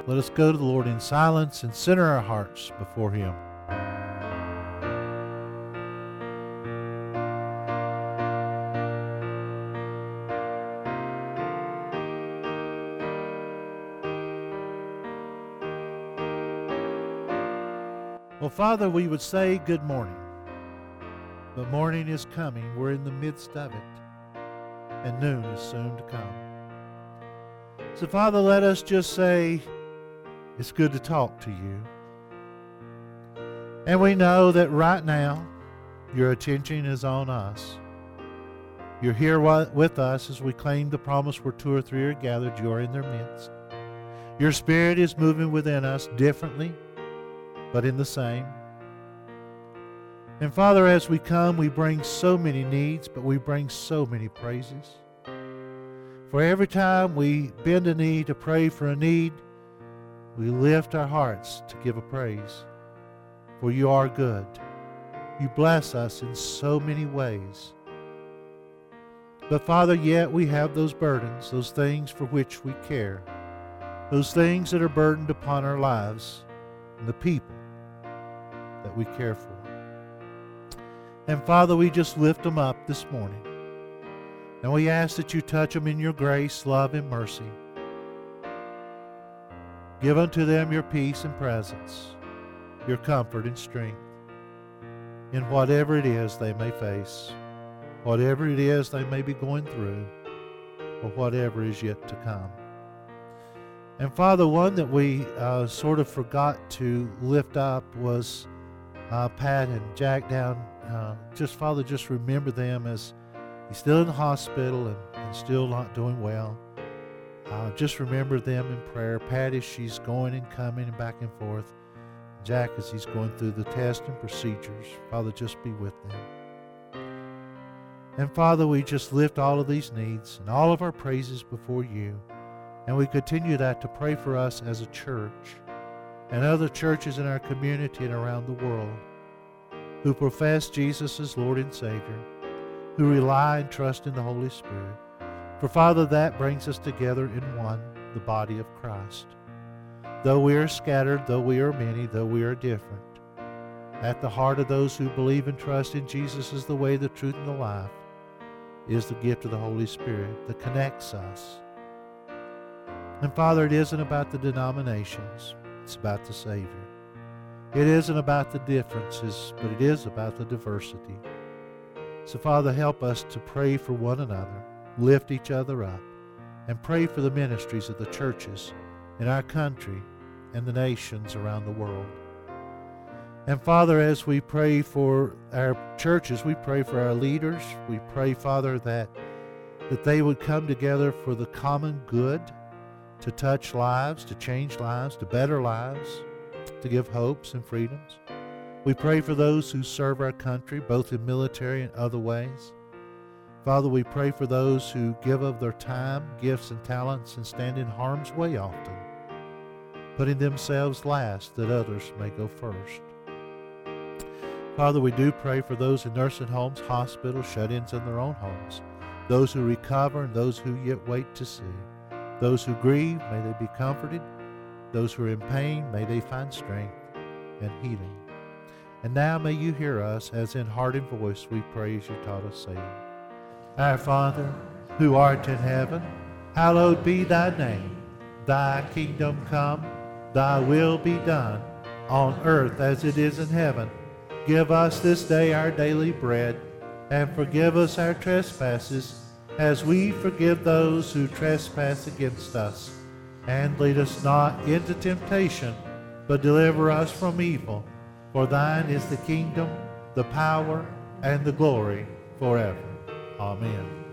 Let us go to the Lord in silence and center our hearts before Him. Well, Father, we would say good morning. But morning is coming. We're in the midst of it. And noon is soon to come. So, Father, let us just say, it's good to talk to you. And we know that right now, your attention is on us. You're here with us as we claim the promise where two or three are gathered, you are in their midst. Your Spirit is moving within us differently, but in the same. And Father, as we come, we bring so many needs, but we bring so many praises. For every time we bend a knee to pray for a need, we lift our hearts to give a praise. For you are good. You bless us in so many ways. But Father, yet we have those burdens, those things for which we care, those things that are burdened upon our lives and the people that we care for. And Father, we just lift them up this morning. And we ask that you touch them in your grace, love, and mercy. Give unto them your peace and presence, your comfort and strength in whatever it is they may face, whatever it is they may be going through, or whatever is yet to come. And Father, one that we sort of forgot to lift up was Pat and Jack down. Father, just remember them as he's still in the hospital and still not doing well. Just remember them in prayer. Pat as she's going and coming and back and forth. Jack as he's going through the test and procedures. Father, just be with them. And Father, we just lift all of these needs and all of our praises before you. And we continue that to pray for us as a church and other churches in our community and around the world who profess Jesus as Lord and Savior, who rely and trust in the Holy Spirit. For Father, that brings us together in one, the body of Christ. Though we are scattered, though we are many, though we are different, at the heart of those who believe and trust in Jesus as the way, the truth, and the life is the gift of the Holy Spirit that connects us. And Father, it isn't about the denominations, it's about the Savior. It isn't about the differences, but it is about the diversity. So Father, help us to pray for one another, lift each other up, and pray for the ministries of the churches in our country and the nations around the world. And Father, as we pray for our churches, we pray for our leaders. We pray, Father, that they would come together for the common good, to touch lives, to change lives, to better lives, to give hopes and freedoms. We pray for those who serve our country, both in military and other ways. Father, we pray for those who give of their time, gifts, and talents and stand in harm's way often, putting themselves last that others may go first. Father, we do pray for those in nursing homes, hospitals, shut-ins in their own homes, those who recover and those who yet wait to see. Those who grieve, may they be comforted. Those who are in pain, may they find strength and healing. And now may you hear us as in heart and voice we pray as you taught us, saying, Our Father, who art in heaven, hallowed be thy name. Thy kingdom come, thy will be done, on earth as it is in heaven. Give us this day our daily bread, and forgive us our trespasses, as we forgive those who trespass against us. And lead us not into temptation, but deliver us from evil. For thine is the kingdom, the power, and the glory forever. Amen.